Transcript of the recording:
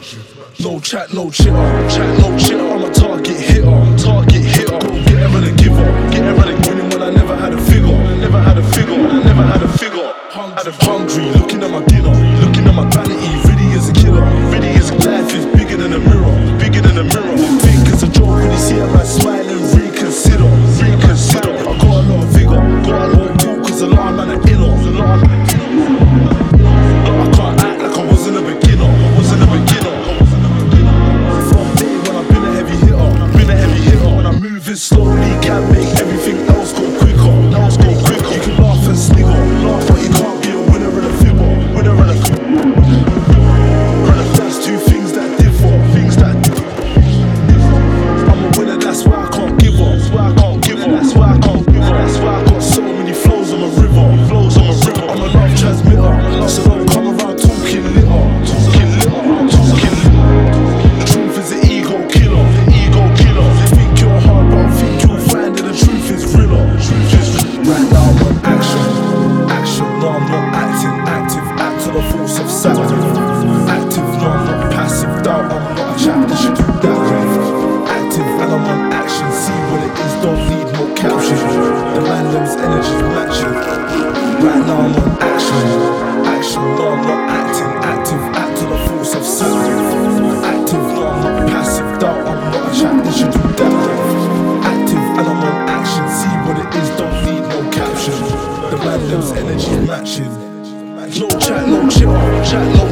No chat, no chitter. Chat, no chitter. I'm a target hitter. Target hitter. Go get him and a giver. Get him and a winning when I never had a figure. Never had a figure. Never had a figure. Hungry, looking at my dinner. Looking at my vanity. Really is a killer. Really is life is bigger than a mirror. Bigger than a mirror. Think it's a joke when you see a man smiling. Reconsider. Reconsider. I got a lot of vigor. Got a lot of talk 'cause a lot of man are iller. I can't act like I wasn't a beginner. I wasn't a beginner. From day when I've been a heavy hitter. Been a heavy hitter. When I'm moving slowly, can make everything else go quicker. Else go quicker. You can laugh and snigger. Laugh, but you can't be a winner and a fibber. Winner and a that's two things that differ. Things that differ. I'm a winner, that's why I can't give up. That's why I can't give up. That's why I can't give up. That's why I got so many flows on my river. Flows on my river. I'm a love transmitter. So don't come around talking litter. Talking litter. Talking litter. The truth is an ego killer. The ego killer. They think you're hard, but I think you'll find that the truth is realer. Truth is right now I'm on action. Action, no I'm not acting. Active, act to the force of sound. Active, no I'm not passive. Doubt I'm not a chap that should do that. Active and I'm on action. See what it is, don't need no caption. The man them's energy's matching. Right now I'm on action. Action, no I'm not acting. Active, act to the force of sound. Active, no I'm not passive. Doubt I'm not a chap that should do that. Active and I'm on action. See what it is, don't need no caption. The man them's energy's matching. No chat, no chitter. Chat, no